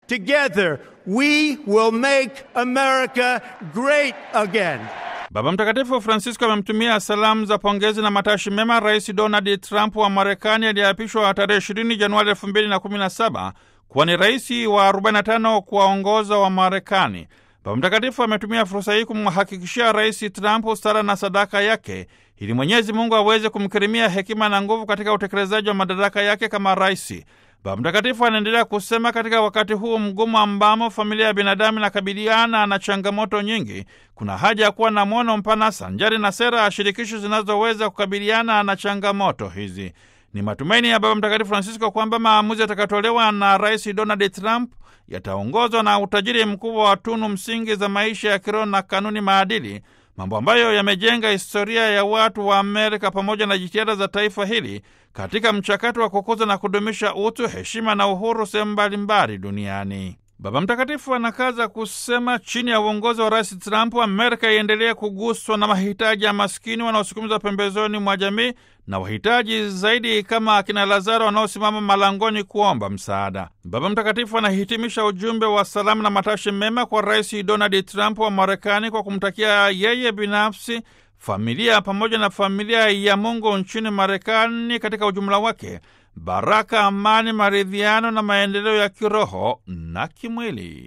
Together we will make America great again. Baba Mtakatifu Francisco amemtumia salamu za pongezi na matashi mema Rais Donald Trump wa Marekani aliyeapishwa tarehe 20 Januari 2017 kuwa ni rais wa 45 kuwaongoza wa Marekani. Baba Mtakatifu ametumia fursa hii kumhakikishia Rais Trump sala na sadaka yake ili Mwenyezi Mungu aweze kumkirimia hekima na nguvu katika utekelezaji wa madaraka yake kama rais. Baba Mtakatifu anaendelea kusema katika wakati huu mgumu ambamo familia ya binadamu inakabiliana na changamoto nyingi, kuna haja ya kuwa na mwono mpana sanjari na sera ya shirikisho zinazoweza kukabiliana na changamoto hizi. Ni matumaini ya Baba Mtakatifu Francisco kwamba maamuzi yatakayotolewa na Rais Donald Trump yataongozwa na utajiri mkubwa wa tunu msingi za maisha ya kiroho na kanuni maadili, mambo ambayo yamejenga historia ya watu wa Amerika pamoja na jitihada za taifa hili katika mchakato wa kukuza na kudumisha utu, heshima na uhuru sehemu mbalimbali duniani. Baba Mtakatifu anakaza kusema chini ya uongozi wa Rais Trump, Amerika iendelee kuguswa na mahitaji ya maskini wanaosukumizwa pembezoni mwa jamii na wahitaji zaidi kama akina Lazaro wanaosimama malangoni kuomba msaada. Baba Mtakatifu anahitimisha ujumbe wa salamu na matashi mema kwa Rais Donald Trump wa Marekani kwa kumtakia yeye binafsi, familia pamoja na familia ya Mungu nchini Marekani katika ujumla wake baraka, amani, maridhiano na maendeleo ya kiroho na kimwili.